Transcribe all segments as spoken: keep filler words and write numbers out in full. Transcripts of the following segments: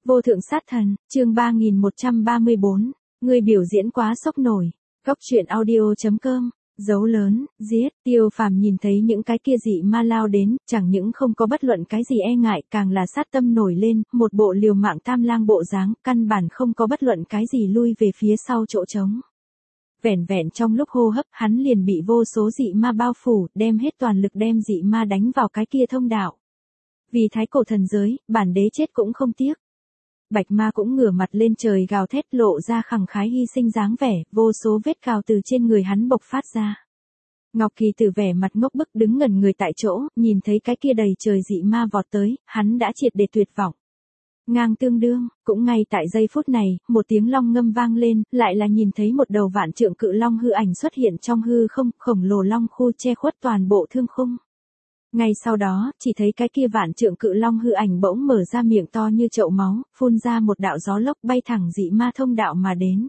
Vô thượng sát thần, chương ba nghìn một trăm ba mươi bốn, người biểu diễn quá sốc nổi. Góc truyện audio.com, dấu lớn, giết, Tiêu Phàm nhìn thấy những cái kia dị ma lao đến, chẳng những không có bất luận cái gì e ngại, càng là sát tâm nổi lên, một bộ liều mạng tam lang bộ dáng, căn bản không có bất luận cái gì lui về phía sau chỗ trống. Vẻn vẹn trong lúc hô hấp, hắn liền bị vô số dị ma bao phủ, đem hết toàn lực đem dị ma đánh vào cái kia thông đạo. Vì thái cổ thần giới, bản đế chết cũng không tiếc. Bạch ma cũng ngửa mặt lên trời gào thét, lộ ra khẳng khái hy sinh dáng vẻ, vô số vết cào từ trên người hắn bộc phát ra. Ngọc Kỳ Tử vẻ mặt ngốc bức đứng ngẩn người tại chỗ, nhìn thấy cái kia đầy trời dị ma vọt tới, hắn đã triệt để tuyệt vọng. Ngang tương đương, cũng ngay tại giây phút này, một tiếng long ngâm vang lên, lại là nhìn thấy một đầu vạn trượng cự long hư ảnh xuất hiện trong hư không, khổng lồ long khu che khuất toàn bộ thương khung. Ngay sau đó, chỉ thấy cái kia vạn trượng cự long hư ảnh bỗng mở ra miệng to như chậu máu, phun ra một đạo gió lốc bay thẳng dị ma thông đạo mà đến.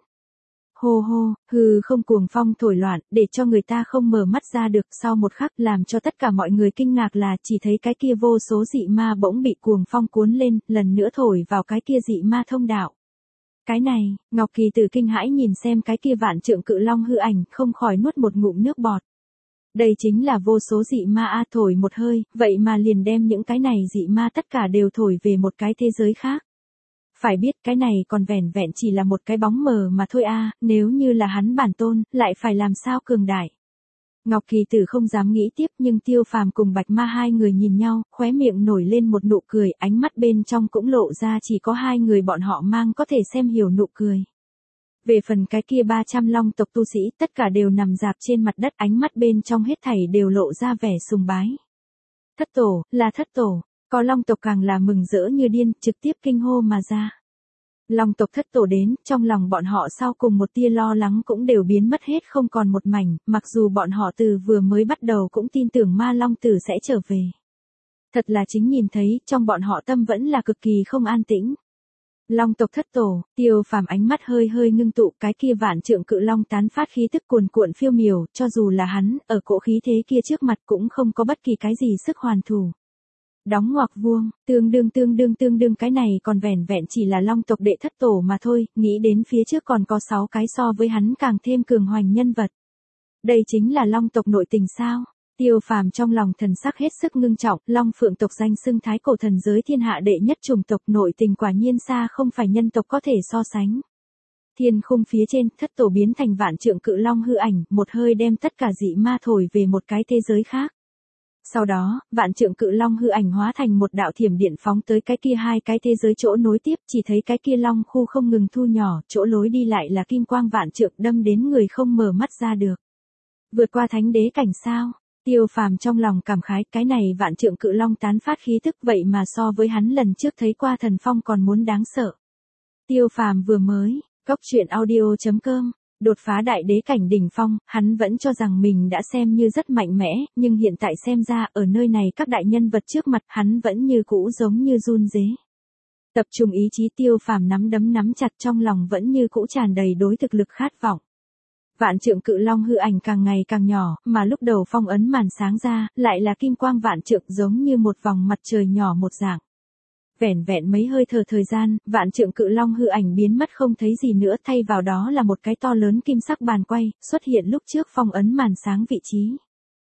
Hô hô, hư không cuồng phong thổi loạn, để cho người ta không mở mắt ra được, sau một khắc làm cho tất cả mọi người kinh ngạc là chỉ thấy cái kia vô số dị ma bỗng bị cuồng phong cuốn lên, lần nữa thổi vào cái kia dị ma thông đạo. Cái này, Ngọc Kỳ Tử kinh hãi nhìn xem cái kia vạn trượng cự long hư ảnh, không khỏi nuốt một ngụm nước bọt. Đây chính là vô số dị ma a, thổi một hơi, vậy mà liền đem những cái này dị ma tất cả đều thổi về một cái thế giới khác. Phải biết cái này còn vẻn vẹn chỉ là một cái bóng mờ mà thôi a, nếu như là hắn bản tôn, lại phải làm sao cường đại. Ngọc Kỳ Tử không dám nghĩ tiếp, nhưng Tiêu Phàm cùng Bạch Ma hai người nhìn nhau, khóe miệng nổi lên một nụ cười, ánh mắt bên trong cũng lộ ra chỉ có hai người bọn họ mang có thể xem hiểu nụ cười. Về phần cái kia ba trăm long tộc tu sĩ, tất cả đều nằm rạp trên mặt đất, ánh mắt bên trong hết thảy đều lộ ra vẻ sùng bái. Thất tổ, là thất tổ, có long tộc càng là mừng rỡ như điên, trực tiếp kinh hô mà ra. Long tộc thất tổ đến, trong lòng bọn họ sau cùng một tia lo lắng cũng đều biến mất hết không còn một mảnh, mặc dù bọn họ từ vừa mới bắt đầu cũng tin tưởng ma long tử sẽ trở về. Thật là chính nhìn thấy, trong bọn họ tâm vẫn là cực kỳ không an tĩnh. Long tộc thất tổ, Tiêu Phàm ánh mắt hơi hơi ngưng tụ, cái kia vạn trượng cự long tán phát khí tức cuồn cuộn phiêu miểu, cho dù là hắn, ở cỗ khí thế kia trước mặt cũng không có bất kỳ cái gì sức hoàn thủ. Đóng ngoặc vuông, tương đương tương đương tương đương cái này còn vẻn vẹn chỉ là long tộc đệ thất tổ mà thôi, nghĩ đến phía trước còn có sáu cái so với hắn càng thêm cường hoành nhân vật. Đây chính là long tộc nội tình sao? Tiêu Phàm trong lòng thần sắc hết sức ngưng trọng, Long Phượng tộc danh xưng thái cổ thần giới thiên hạ đệ nhất chủng tộc, nội tình quả nhiên xa không phải nhân tộc có thể so sánh. Thiên khung phía trên, thất tổ biến thành vạn trượng cự long hư ảnh, một hơi đem tất cả dị ma thổi về một cái thế giới khác. Sau đó, vạn trượng cự long hư ảnh hóa thành một đạo thiểm điện phóng tới cái kia hai cái thế giới chỗ nối tiếp, chỉ thấy cái kia long khu không ngừng thu nhỏ, chỗ lối đi lại là kim quang vạn trượng, đâm đến người không mở mắt ra được. Vượt qua thánh đế cảnh sao? Tiêu Phàm trong lòng cảm khái, cái này vạn trượng cự long tán phát khí tức vậy mà so với hắn lần trước thấy qua thần phong còn muốn đáng sợ. Tiêu Phàm vừa mới, góc truyện audio.com, đột phá đại đế cảnh đỉnh phong, hắn vẫn cho rằng mình đã xem như rất mạnh mẽ, nhưng hiện tại xem ra ở nơi này các đại nhân vật trước mặt hắn vẫn như cũ giống như run rế. Tập trung ý chí, Tiêu Phàm nắm đấm nắm chặt, trong lòng vẫn như cũ tràn đầy đối thực lực khát vọng. Vạn trượng cự long hư ảnh càng ngày càng nhỏ, mà lúc đầu phong ấn màn sáng ra, lại là kim quang vạn trượng giống như một vòng mặt trời nhỏ một dạng. Vẻn vẹn mấy hơi thở thời gian, vạn trượng cự long hư ảnh biến mất không thấy gì nữa, thay vào đó là một cái to lớn kim sắc bàn quay, xuất hiện lúc trước phong ấn màn sáng vị trí.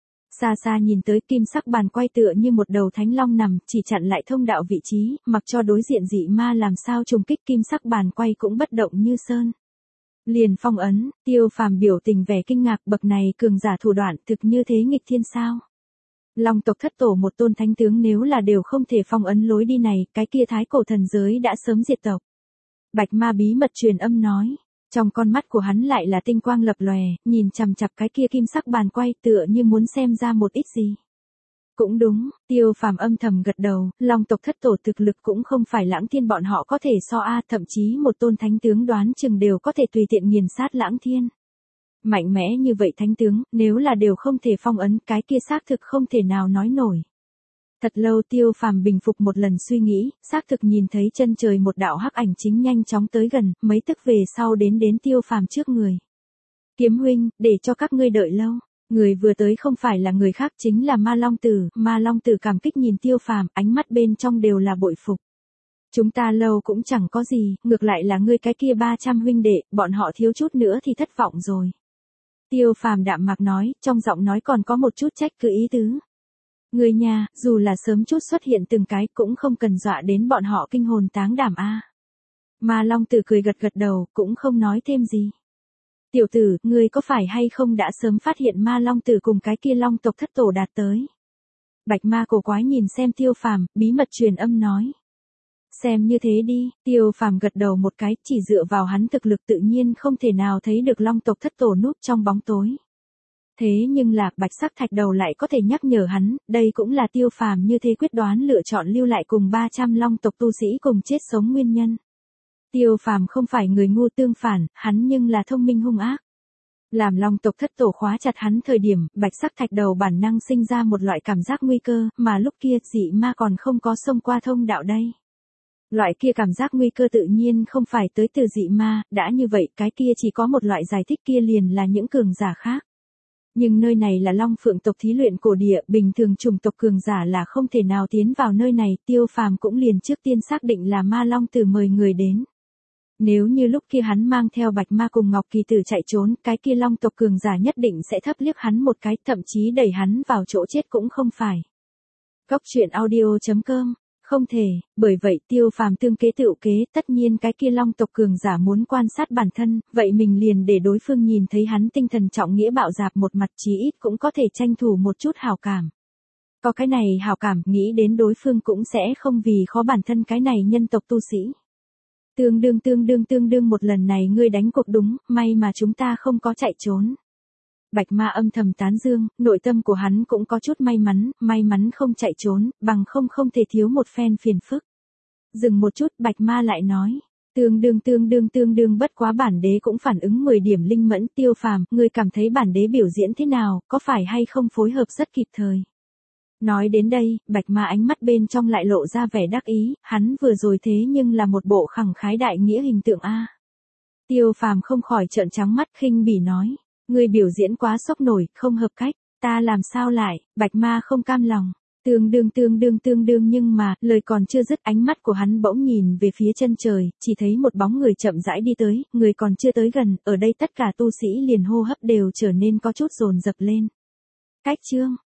Xa xa nhìn tới, kim sắc bàn quay tựa như một đầu thánh long nằm, chỉ chặn lại thông đạo vị trí, mặc cho đối diện dị ma làm sao trùng kích, kim sắc bàn quay cũng bất động như sơn. Liền phong ấn, Tiêu Phàm biểu tình vẻ kinh ngạc, bậc này cường giả thủ đoạn thực như thế nghịch thiên sao? Long tộc thất tổ một tôn thánh tướng nếu là đều không thể phong ấn lối đi này, cái kia thái cổ thần giới đã sớm diệt tộc. Bạch Ma bí mật truyền âm nói, trong con mắt của hắn lại là tinh quang lập lòe, nhìn chằm chằm cái kia kim sắc bàn quay, tựa như muốn xem ra một ít gì. Cũng đúng, Tiêu Phàm âm thầm gật đầu, Long tộc thất tổ thực lực cũng không phải Lãng Thiên bọn họ có thể so a, thậm chí một tôn thánh tướng đoán chừng đều có thể tùy tiện nghiền sát Lãng Thiên. Mạnh mẽ như vậy thánh tướng, nếu là đều không thể phong ấn, cái kia xác thực không thể nào nói nổi. Thật lâu Tiêu Phàm bình phục một lần suy nghĩ, xác thực nhìn thấy chân trời một đạo hắc ảnh chính nhanh chóng tới gần, mấy tức về sau đến đến Tiêu Phàm trước người. Kiếm huynh, để cho các ngươi đợi lâu. Người vừa tới không phải là người khác, chính là Ma Long Tử. Ma Long Tử cảm kích nhìn Tiêu Phàm, ánh mắt bên trong đều là bội phục. Chúng ta lâu cũng chẳng có gì, ngược lại là ngươi cái kia ba trăm huynh đệ, bọn họ thiếu chút nữa thì thất vọng rồi. Tiêu Phàm đạm mạc nói, trong giọng nói còn có một chút trách cứ ý tứ. Người nhà, dù là sớm chút xuất hiện từng cái cũng không cần dọa đến bọn họ kinh hồn táng đảm a. Ma Long Tử cười gật gật đầu, cũng không nói thêm gì. Tiểu tử, ngươi có phải hay không đã sớm phát hiện Ma Long Tử cùng cái kia Long tộc thất tổ đạt tới? Bạch Ma cổ quái nhìn xem Tiêu Phàm, bí mật truyền âm nói. Xem như thế đi, Tiêu Phàm gật đầu một cái, chỉ dựa vào hắn thực lực tự nhiên không thể nào thấy được Long tộc thất tổ núp trong bóng tối. Thế nhưng là, bạch sắc thạch đầu lại có thể nhắc nhở hắn, đây cũng là Tiêu Phàm như thế quyết đoán lựa chọn lưu lại cùng ba trăm Long tộc tu sĩ cùng chết sống nguyên nhân. Tiêu Phàm không phải người ngu tương phản, hắn nhưng là thông minh hung ác. Làm Long tộc thất tổ khóa chặt hắn thời điểm, bạch sắc thạch đầu bản năng sinh ra một loại cảm giác nguy cơ, mà lúc kia dị ma còn không có xông qua thông đạo đây. Loại kia cảm giác nguy cơ tự nhiên không phải tới từ dị ma, đã như vậy cái kia chỉ có một loại giải thích kia liền là những cường giả khác. Nhưng nơi này là Long Phượng tộc thí luyện cổ địa, bình thường chủng tộc cường giả là không thể nào tiến vào nơi này, Tiêu Phàm cũng liền trước tiên xác định là Ma Long Tử mời người đến. Nếu như lúc kia hắn mang theo Bạch Ma cùng Ngọc Kỳ Tử chạy trốn, cái kia Long tộc cường giả nhất định sẽ thấp liếc hắn một cái, thậm chí đẩy hắn vào chỗ chết cũng không phải. Góc truyện audio chấm com. Không thể, bởi vậy Tiêu Phàm tương kế tựu kế, tất nhiên cái kia Long tộc cường giả muốn quan sát bản thân, vậy mình liền để đối phương nhìn thấy hắn tinh thần trọng nghĩa bạo dạp một mặt, chí ít cũng có thể tranh thủ một chút hào cảm. Có cái này hào cảm, nghĩ đến đối phương cũng sẽ không vì khó bản thân cái này nhân tộc tu sĩ. Tương đương tương đương tương đương một lần này ngươi đánh cuộc đúng, may mà chúng ta không có chạy trốn. Bạch Ma âm thầm tán dương, nội tâm của hắn cũng có chút may mắn, may mắn không chạy trốn, bằng không không thể thiếu một phen phiền phức. Dừng một chút, Bạch Ma lại nói, tương đương tương đương tương đương bất quá bản đế cũng phản ứng mười điểm linh mẫn. Tiêu Phàm, ngươi cảm thấy bản đế biểu diễn thế nào, có phải hay không phối hợp rất kịp thời. Nói đến đây, Bạch Ma ánh mắt bên trong lại lộ ra vẻ đắc ý, hắn vừa rồi thế nhưng là một bộ khẳng khái đại nghĩa hình tượng a. Tiêu Phàm không khỏi trợn trắng mắt khinh bỉ nói. Ngươi biểu diễn quá sốc nổi, không hợp cách, ta làm sao lại, Bạch Ma không cam lòng, tương đương tương đương tương đương nhưng mà, lời còn chưa dứt ánh mắt của hắn bỗng nhìn về phía chân trời, chỉ thấy một bóng người chậm rãi đi tới, người còn chưa tới gần, ở đây tất cả tu sĩ liền hô hấp đều trở nên có chút dồn dập lên. Cách chương